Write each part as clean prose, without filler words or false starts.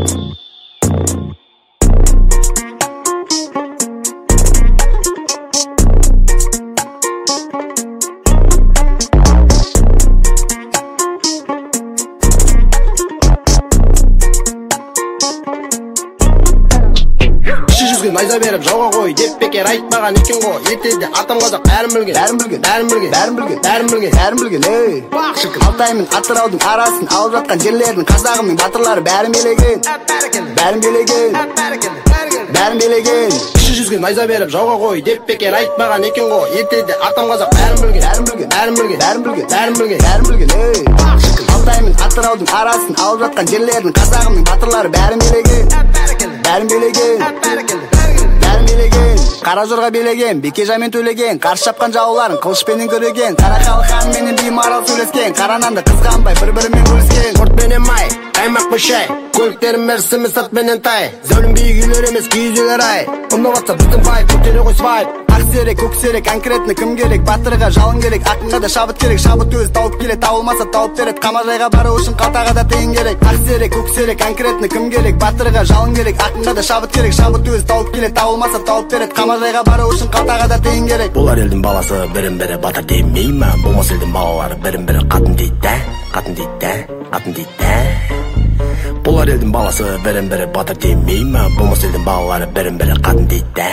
найза беріп жауға қой деп бекер айтпаған екен ғой. Ертеде атам қазақ бәрін білген, ей бақ шіркін. Алтай мен Атыраудың арасын алып жатқан жерлердің қазағы мен батырлары бәрін билеген. Кіші жүзге найза беріп жауға қой деп бекер айтпаған екен ғой. Ертеде атам қазақ бәрін білген, ей бақ шіркін. Алтай мен Атыраудың арасын алып жатқан жерлердің қазағы мен батырлары бәрін билеген. Қара жорға билеген, Бекежанмен төлеген, қарсы шапқан жауларын қылышпенен көреген. Қара халық хан менен беймарал сөйлескен, қара нанды қызғанбай бір-бірімен бөліскен. Спорт менен май, қаймақ бішай, көліктерім мерсіміз сырт менен тай. Зәулім биік үйлер емес киіз үйлер ай. Ұнаватса біздің вайп, көтере қой свайп. Ақсерек, көксерек, конкретно кім керек? Батырға жалын керек, ақынға да шабыт керек. Шабыт өзі тауып келет, тауылмаса тауып берет. Қамажайға бару үшін қалтаға да тиын керек. Ақсерек, көксерек, конкретно кім керек? Батырға жалын керек, ақынға да шабыт керек. Шабыт өзі тауып келет, тауылмаса тауып берет. Қамажайға бару үшін қалтаға да тиын керек. Бұлар елдің баласы бірін-бірі батыр демей ма? Болмас елдің балалары бірін-бірі қатын дейді. Бұлар елдің баласы бірін-бірі батыр демей ма? Болмас елдің балалары бірін-бірі қатын дейді.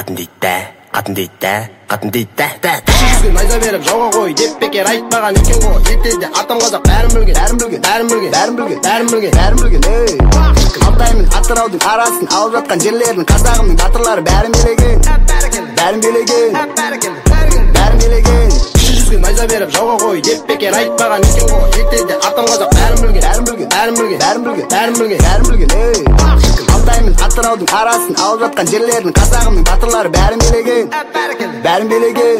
Кіші жүзге найза беріп жауға қой деп бекер айтпаған екен ғой. Ертеде атам қазақ бәрін білген, ей бақ шіркін. Алтай мен Атыраудың арасын алып жатқан жерлердің қазағы мен батырлары бәрін билеген. Кіші жүзге найза беріп жауға қой деп бекер айтпаған екен ғой. Ертеде атам қазақ бәрін білген, ей бақ шіркін. Алтай мен Атыраудың арасын алып жатқан жерлердің қазағы мен батырлары бәрін билеген.